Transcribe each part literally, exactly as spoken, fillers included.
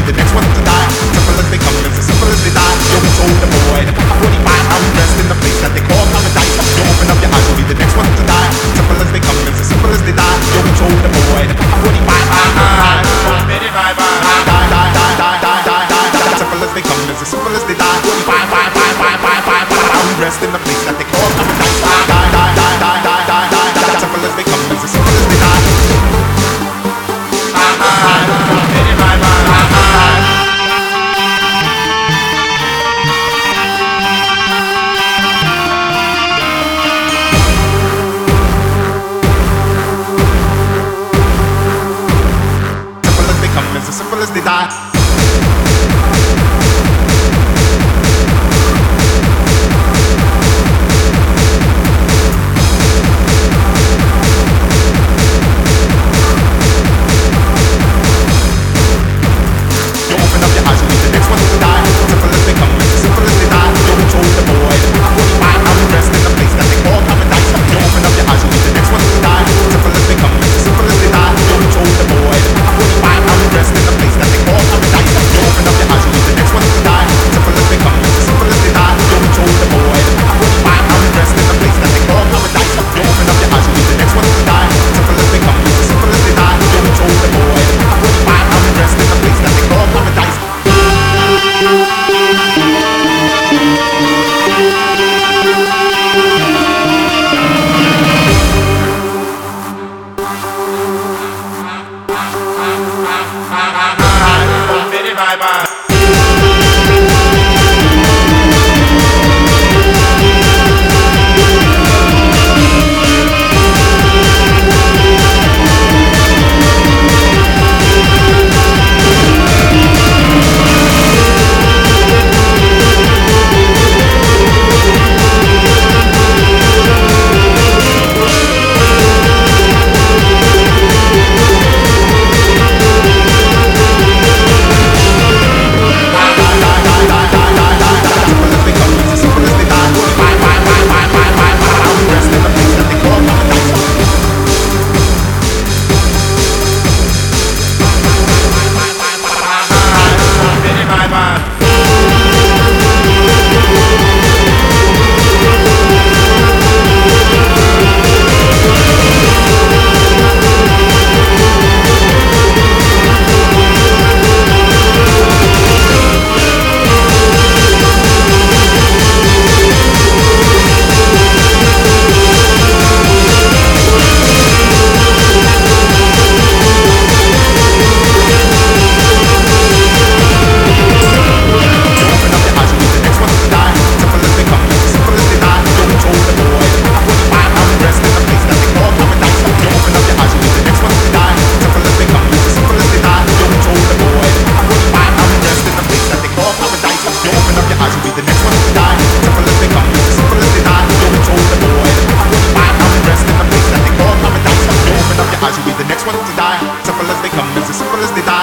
the next one to die. Simple as they come, it's as simple as they die. Yo, who told the boy to forty-five I'm dressed in the place that they call paradise. You open up your eyes, you'll be the next one to die. Simple as they come, it's as simple as they die. Yo, who told the boy to forty-five I'm die, die, die, die, die, die, die, die. Simple as they come, it's as simple as they die. forty-five, five, five, five, five, five, five. I'm dressed in the place that they call paradise. Die, die, die, die, die, die, die. Simple as they come, it's as simple as they die. As simple as they die.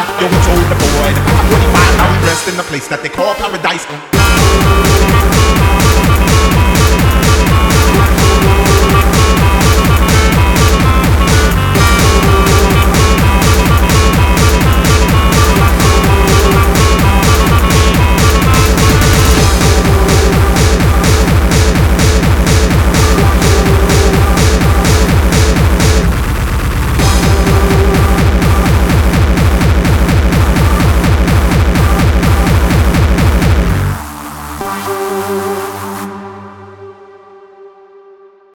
In the place that they call paradise.